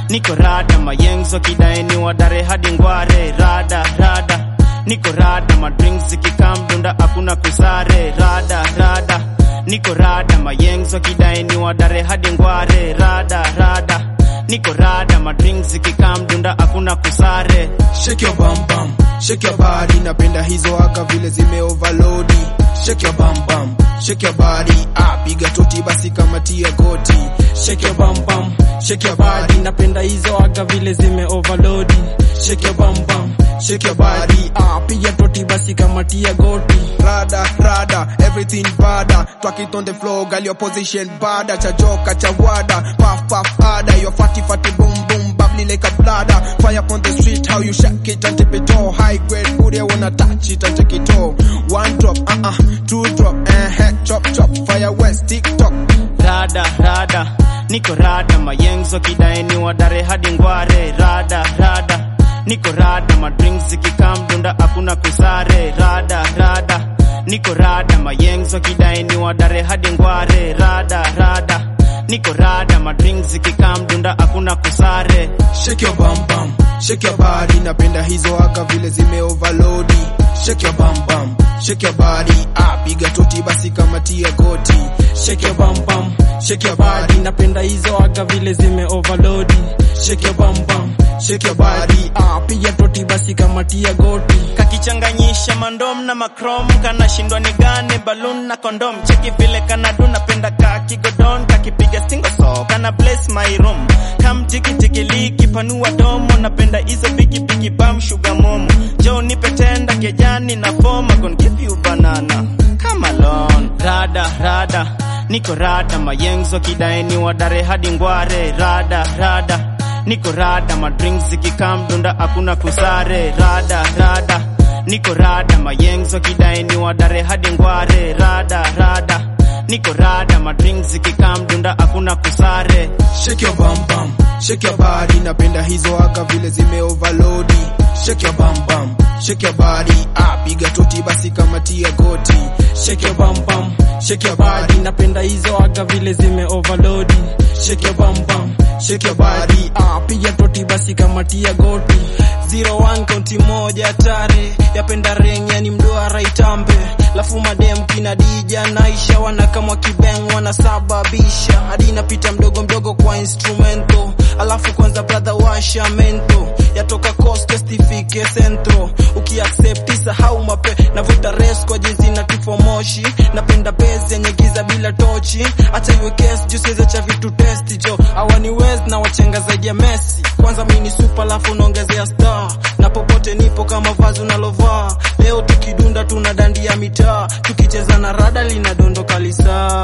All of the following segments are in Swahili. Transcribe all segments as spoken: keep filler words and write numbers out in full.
niko rada mayenzo kidaeni wadare hadi ngware rada rada niko rada madrinks zikikamdunda hakuna kusare rada rada niko rada mayenzo kidaeni wadare hadi ngware rada rada niko rada madrinks zikikamdunda hakuna kusare. Shake your bum bum, shake your body, napenda hizo aka vile zime overload. Shake your bum bum, shake your body, ah piga toti basi kama tia goti. Shake your bum bum, shake your body, napenda hizo aka vile zime overload. Shake your bum bum, shake your body, ah piga toti basi kama tia goti. Rada rada, everything bada, talk it on the floor, girl your position bada, cha joka cha wada, puff puff harder, your fatty fatty boom boom, bubbly like a bladder. Fire on the street, how you shake it and tip it all. High grade food, you wanna touch it and take it all. One drop, uh uh, two drop, eh head chop chop, fire west TikTok. Rada rada, niko rada mayenzo kidaeni wadare hadi ngware rada rada niko rada madrinks zikikamdunda hakuna kusare rada rada niko rada mayenzo kidaeni wadare hadi ngware rada rada niko rada madrinks zikikamdunda hakuna kusare. Shake your bum bum, shake your body, napenda hizo aka vile zime overload. Shake your bum bum, shake your body, ah piga toti basi kama tia goti. Shake your bum bum, shake your body, napenda hizo aka vile zime overload. Shake your bum bum, shake your body, ah piga toti basi kama tia goti. Kakichanganyisha mandom na makrom, kana shindwa ni gane balloon na kondom. Cheki vile kanadu napenda kaki godon, kakipiga single so kana bless my room. Kam jiki jiki liki panua domo, napenda hizo bigi bigi bam sugar momo. Jo nipe tenda kejani na form, I gon give you banana, come along. Rada rada, niko rada mayenzo kidaeni wadare hadi ngware rada rada niko rada madrinks zikikamdunda hakuna kusare rada rada niko rada mayenzo kidaeni wadare hadi ngware rada rada niko rada madrinks zikikamdunda hakuna kusare. Shake your bum bum, shake your body, napenda hizo aka vile zime overload. Shake your bum bum, shake your body, ah piga toti basi kama tia goti. Shake your bum bum, shake your body, napenda hizo aka vile zime overload. Shake your bum bum, shake your body, ah piga toti basi kama tia goti. Zero one konti moja tare, yapenda ring yani mdoa itambe. Lafu madem kina dija naisha, wana kama kibeng wanasababisha. Hadi napita mdogo mdogo kwa instrumento, alafu kwanza brother washa mento. Yatoka coast testifike centro, uki accept isa hau mape. Navuta res kwa jinsi na tifo moshi, napenda base yenye giza bila tochi. Acha iwe case juice cha vitu testi jo, awani west na wachenga zaidi ya Messi. Kwanza mini super lafu naongezea star, na popote nipo kama vazi unalovaa. Leo tukidunda tunadandia mitaa, tukicheza na rada linadondoka lisa.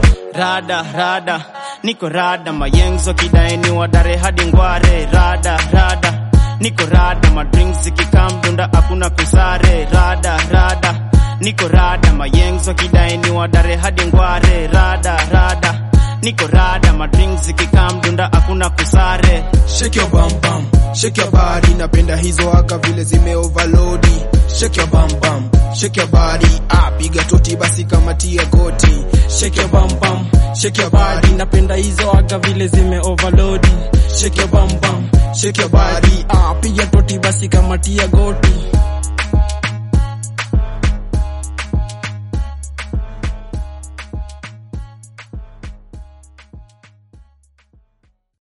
Rada rada, niko rada mayenzo kidaeni wadare hadi ngware rada rada niko rada madrinks zikikamdunda hakuna kusare rada rada niko rada mayenzo kidaeni wadare hadi ngware rada rada niko rada madrinks zikikamdunda hakuna kusare. Shake your bum bum, shake your body, napenda hizo aka vile zime overload. Shake your bum bum, shake your body, ah piga toti basi kama tia goti. Shake your bum bum, shake your body, napenda hizo aka vile zime overload. Shake your bum bum, shake your body, ah piga toti basi kama tia goti.